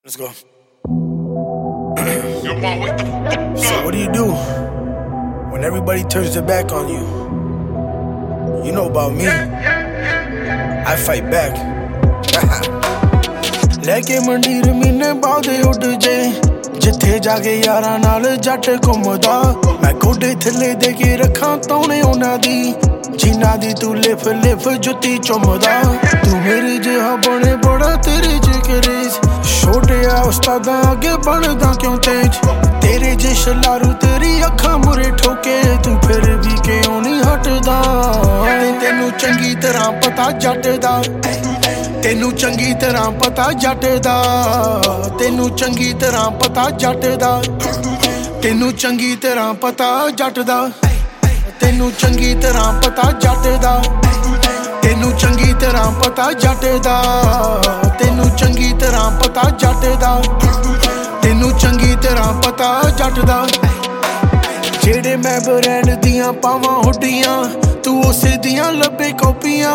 Let's go. So what do you do when everybody turns their back on you? You know about me. I fight back. ਲੈਕੇ ਮੰਡੀਰ ਮਹੀਨੇ ਬਾਅਦ ਉੱਡ ਜੇ ਜਿੱਥੇ ਜਾ ਕੇ ਯਾਰਾਂ ਨਾਲ ਜੱਟ ਘੁੰਮਦਾ ਮੈਂ ਗੋਡੇ ਥੱਲੇ ਦੇ ਕੇ ਰੱਖਾਂ ਤੌਣੇ ਉਹਨਾਂ ਦੀ ਜਿਨ੍ਹਾਂ ਦੀ ਤੂੰ ਲਿਫ ਲਿਫ ਜੁੱਤੀ ਚੁੰਮਦਾ ਤੂੰ ਮੇਰੇ ਜਿਹਾ ਬਣੇ ਬੜਾ ਤੇਰੇ ਜਿਗਰੇ ਛੋਟਿਆ ਉਸਤਾਦਾਂ ਅੱਗੇ ਬਣਦਾ ਕਿਉਂ ਤੇਜ ਤੇਰੇ ਜੇ ਸ਼ਲਾਰੂ ਤੇਰੀ ਅੱਖਾਂ ਮੁਰੇ ਠੋਕੇ ਤੂੰ ਫਿਰ ਵੀ ਕਿਉਂ ਨਹੀਂ ਹਟਦਾ ਤੈਨੂੰ ਚੰਗੀ ਤਰ੍ਹਾਂ ਪਤਾ ਜੱਟ ਦਾ ਤੈਨੂੰ ਚੰਗੀ ਤਰ੍ਹਾਂ ਪਤਾ ਜੱਟ ਦਾ ਤੈਨੂੰ ਚੰਗੀ ਤਰ੍ਹਾਂ ਪਤਾ ਜੱਟ ਦਾ ਤੈਨੂੰ ਚੰਗੀ ਤਰ੍ਹਾਂ ਪਤਾ ਜੱਟ ਦਾ ਤੈਨੂੰ ਚੰਗੀ ਤਰ੍ਹਾਂ ਪਤਾ ਜੱਟ ਦਾ ਤੈਨੂੰ ਚੰਗੀ ਤਰ੍ਹਾਂ ਪਤਾ ਜੱਟ ਦਾ ਤੈਨੂੰ ਚੰਗੀ ਤਰ੍ਹਾਂ ਪਤਾ ਜੱਟ ਦਾ ਤੈਨੂੰ ਚੰਗੀ ਤਰ੍ਹਾਂ ਪਤਾ ਜੱਟ ਦਾ ਜਿਹੜੇ ਮੈਂ ਬ੍ਰਾਂਡ ਦੀਆਂ ਪਾਵਾਂ ਹੁੱਡੀਆਂ ਤੂੰ ਉਸੇ ਦੀਆਂ ਲੱਭੇ ਕਾਪੀਆਂ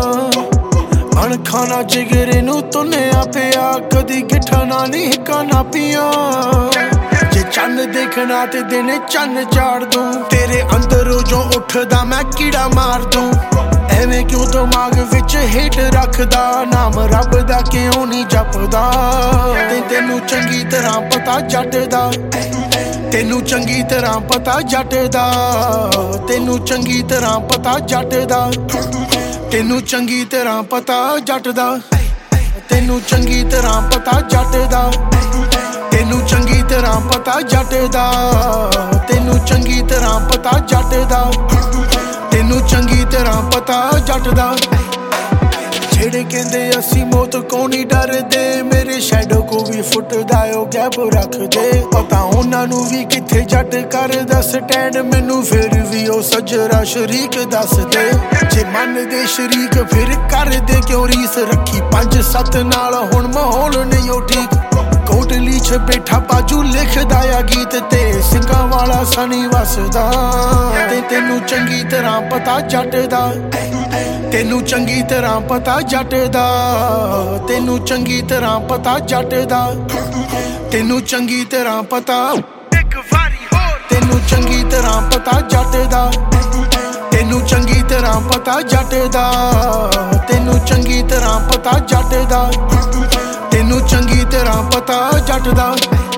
ਅਣਖਾਨਾ ਜਿਗਰੇ ਨੂੰ ਤੁੰਨਿਆ ਪਿਆ ਕਦੀ ਗਿੱਠਾ ਨਾ ਨਹੀਂ ਹਿੱਕਾਂ ਪੀਆਂ ਜੇ ਚੰਨ ਦੇਖਣਾ ਤੇ ਦਿਨੇ ਚੰਨ ਚਾੜ ਦੂੰ ਤੇਰੇ ਅੰਦਰੋਂ ਜੋ ਉੱਠਦਾ ਮੈਂ ਕੀੜਾ ਮਾਰ ਦੂੰ ਐਵੇਂ ਕਿਉਂ ਦਿਮਾਗ ਵਿੱਚ ਹਿੱਟ ਰੱਖਦਾ ਨਾਮ ਰੱਬ ਦਾ ਕਿਉਂ ਨਹੀਂ ਜਪਦਾ ਤੈਨੂੰ ਚੰਗੀ ਤਰ੍ਹਾਂ ਪਤਾ ਜੱਟ ਦਾ ਤੈਨੂੰ ਚੰਗੀ ਤਰ੍ਹਾਂ ਪਤਾ ਜੱਟ ਦਾ ਤੈਨੂੰ ਚੰਗੀ ਤਰ੍ਹਾਂ ਪਤਾ ਜੱਟ ਦਾ ਤੈਨੂੰ ਚੰਗੀ ਤਰ੍ਹਾਂ ਪਤਾ ਜੱਟ ਦਾ ਤੈਨੂੰ ਚੰਗੀ ਤਰ੍ਹਾਂ ਪਤਾ ਜੱਟ ਦਾ ਤੈਨੂੰ ਚੰਗੀ ਤਰ੍ਹਾਂ ਪਤਾ ਜੱਟ ਦਾ ਤੈਨੂੰ ਚੰਗੀ ਤਰ੍ਹਾਂ ਪਤਾ ਜੱਟ ਦਾ ਤੈਨੂੰ ਚੰਗੀ ਤਰ੍ਹਾਂ ਪਤਾ ਜੱਟ ਦਾ ਜਿਹੜੇ ਕਹਿੰਦੇ ਅਸੀਂ ਮੌਤ ਕੋਲ ਨਹੀਂ ਡਰਦੇ ਮੇਰੇ ਸ਼ੈਡੋ ਕੋ ਵੀ ਫੁੱਟਦਾ ਉਹ ਗੈਪ ਰੱਖਦੇ ਪਤਾ ਉਹਨਾਂ ਨੂੰ ਵੀ ਕਿੱਥੇ ਜੱਟ ਕਰਦਾ ਸਟੈਂਡ ਮੈਨੂੰ ਫਿਰ ਵੀ ਉਹ ਸੱਜਰਾ ਸ਼ਰੀਕ ਦੱਸਦੇ ਜੇ ਮੰਨਦੇ ਸ਼ਰੀਕ ਫਿਰ ਕਰਦੇ ਕਿਉਂ ਰੀਸ ਰੱਖੀ 5-7 ਨਾਲ ਹੁਣ ਮਾਹੌਲ ਨਹੀਂ ਉਹ ਠੀਕ ਕੋਟਲੀ 'ਚ ਬੈਠਾ ਬਾਜੂ ਲਿਖਦਾ ਆ ਗੀਤ ਤੇ ਸਿੰਘਾਂ ਵਾਲਾ ਸਣੀ ਵਸਦਾ ਤੈਨੂੰ ਚੰਗੀ ਤਰ੍ਹਾਂ ਪਤਾ ਜੱਟ ਦਾ ਤੈਨੂੰ ਚੰਗੀ ਤਰ੍ਹਾਂ ਪਤਾ ਜੱਟ ਦਾ ਤੈਨੂੰ ਚੰਗੀ ਤਰ੍ਹਾਂ ਪਤਾ ਜੱਟ ਦਾ ਤੈਨੂੰ ਚੰਗੀ ਤਰ੍ਹਾਂ ਪਤਾ ਇੱਕ ਵਾਰੀ ਹੋਰ ਤੈਨੂੰ ਚੰਗੀ ਤਰ੍ਹਾਂ ਪਤਾ ਜੱਟ ਦਾ ਤੈਨੂੰ ਚੰਗੀ ਤਰ੍ਹਾਂ ਪਤਾ ਜੱਟ ਦਾ ਤੈਨੂੰ ਚੰਗੀ ਤਰ੍ਹਾਂ ਪਤਾ ਜੱਟ ਦਾ ਤੈਨੂੰ ਚੰਗੀ ਤਰ੍ਹਾਂ ਪਤਾ ਜੱਟ ਦਾ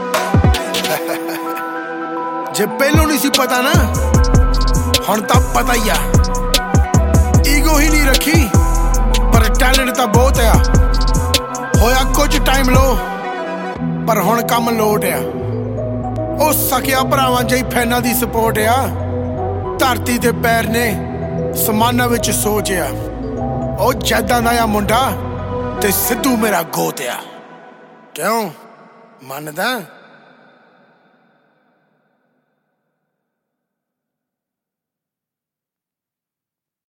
ਜੇ ਪਹਿਲੋਂ ਨਹੀਂ ਸੀ ਪਤਾ ਨਾ ਹੁਣ ਤਾਂ ਪਤਾ ਹੀ ਆ ਈਗੋ ਹੀ ਨਹੀਂ ਰੱਖੀ ਪਰ ਟੈਲੈਂਟ ਤਾਂ ਬਹੁਤ ਆ ਹੋਇਆ ਕੁਝ ਟਾਈਮ ਲੋ ਪਰ ਹੁਣ ਕੰਮ ਲੋਟ ਆ ਉਹ ਸਕਿਆ ਭਰਾਵਾਂ ਜਿਹੀ ਫੈਨਾਂ ਦੀ ਸਪੋਰਟ ਆ ਧਰਤੀ ਦੇ ਪੈਰ ਨੇ ਸਮਾਨਾਂ ਵਿੱਚ ਸੋਚ ਆ ਉਹ ਜੈਦਾਂ ਦਾ ਆ ਮੁੰਡਾ ਤੇ ਸਿੱਧੂ ਮੇਰਾ ਗੋਤ ਆ ਕਿਉਂ ਮੰਨਦਾ